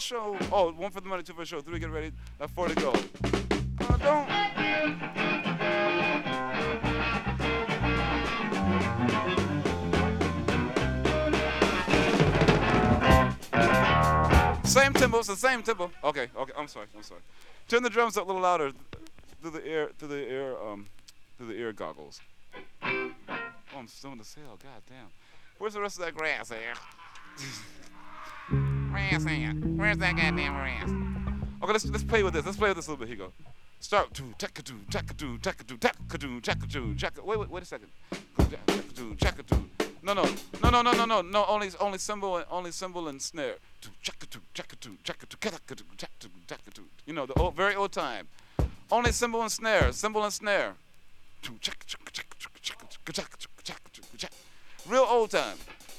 show. Oh, one for the money, two for the show, three, get ready, four to go. Don't. Same tempo, it's the same tempo. Okay, I'm sorry. Turn the drums up a little louder through the ear goggles. Oh, I'm still in the sail, god damn. Where's the rest of that grass here? Grass here. Where's that goddamn grass? Okay, let's play with this. Let's play with this a little bit. Here you go. Start to takadoo, takadoo, takadoo, takadoo, takadoo, takadoo. Wait a second. Takadoo, takadoo. No. Only cymbal and snare. You know, the old, very old time. Only cymbal and snare. Real old time.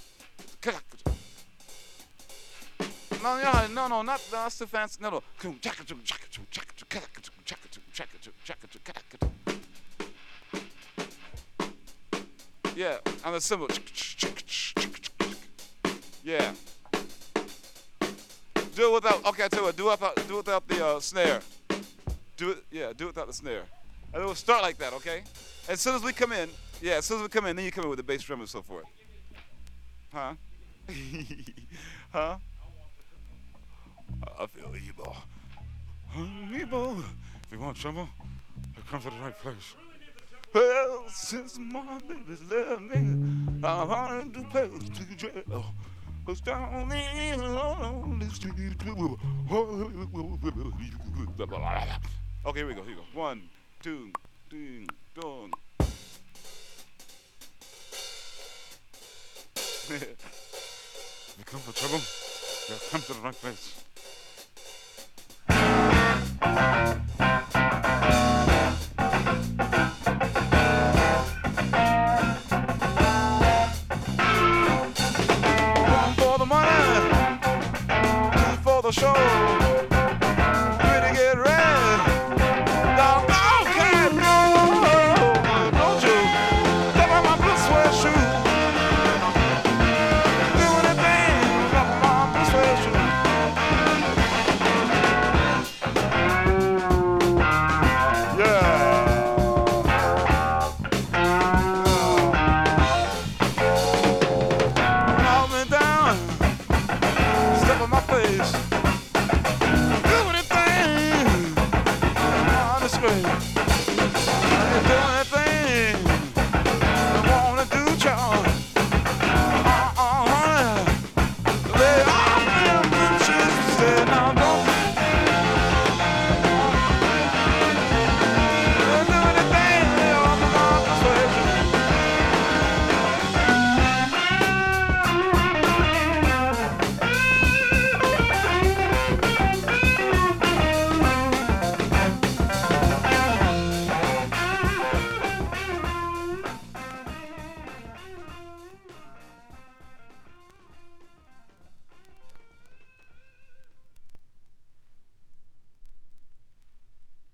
No, not that's too fancy. No. Yeah, and the cymbal. Yeah. Do it without. Okay, I tell you what. Do it without the snare. Do it without the snare. And it will start like that, okay? As soon as we come in, then you come in with the bass drum and so forth. Huh? Huh? I feel evil. Evil. If you want trouble, you come to the right place. Well, since my baby's left me, I wanted to pay to jail. Cause down in on the street. Okay, here we go. 1, 2, 3, 4. If you come for trouble, you come to the right place.